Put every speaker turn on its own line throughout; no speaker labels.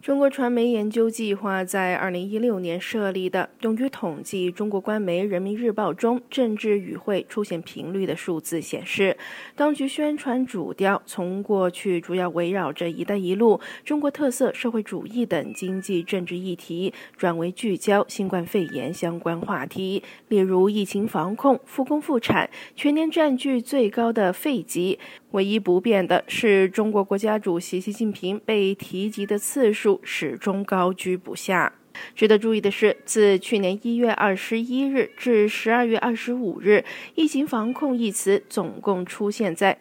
中国传媒研究计划在2016年设立的，用于统计中国官媒《人民日报》中政治语汇出现频率的数字显示，当局宣传主调从过去主要围绕着“一带一路”、中国特色社会主义等经济政治议题，转为聚焦新冠肺炎相关话题，例如疫情防控、复工复产，全年占据最高的肺疾。唯一不变的是，中国国家主席习近平被提及的次数始终高居不下。值得注意的是，自去年1月21日至12月25日，疫情防控一词总共出现在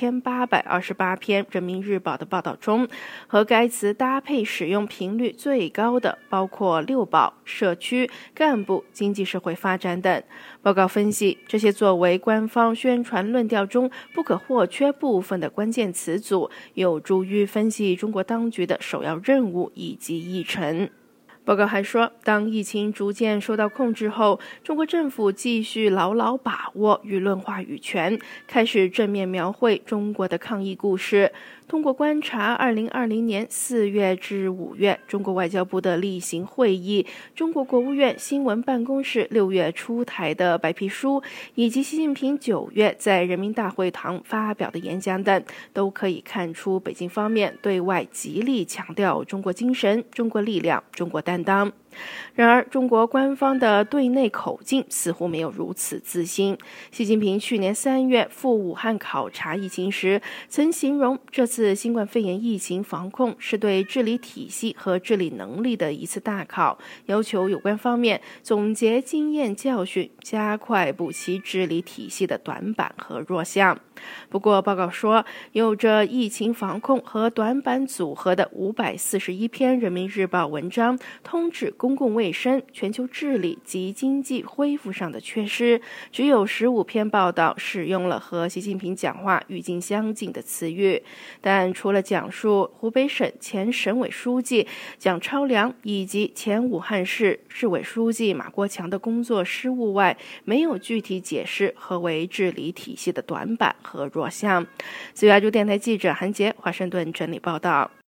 6828篇人民日报的报道中，和该词搭配使用频率最高的包括六保、社区、干部、经济社会发展等。报告分析，这些作为官方宣传论调中不可或缺部分的关键词组，有助于分析中国当局的首要任务以及议程。报告还说，当疫情逐渐受到控制后，中国政府继续牢牢把握舆论话语权，开始正面描绘中国的抗疫故事。通过观察2020年4月至5月中国外交部的例行会议、中国国务院新闻办公室6月出台的白皮书，以及习近平9月在人民大会堂发表的演讲等，都可以看出北京方面对外极力强调中国精神、中国力量、中国担当。然而，中国官方的对内口径似乎没有如此自信。习近平去年3月赴武汉考察疫情时，曾形容这次新冠肺炎疫情防控是对治理体系和治理能力的一次大考，要求有关方面总结经验教训，加快补齐治理体系的短板和弱项。不过，报告说，有着疫情防控和短板组合的541篇人民日报文章，通指公共卫生、全球治理及经济恢复上的缺失，只有15篇报道使用了和习近平讲话语境相近的词语。但除了讲述湖北省前省委书记蒋超良以及前武汉市市委书记马国强的工作失误外，没有具体解释何为治理体系的短板和弱项。自由亚洲电台记者韩杰华盛顿整理报道。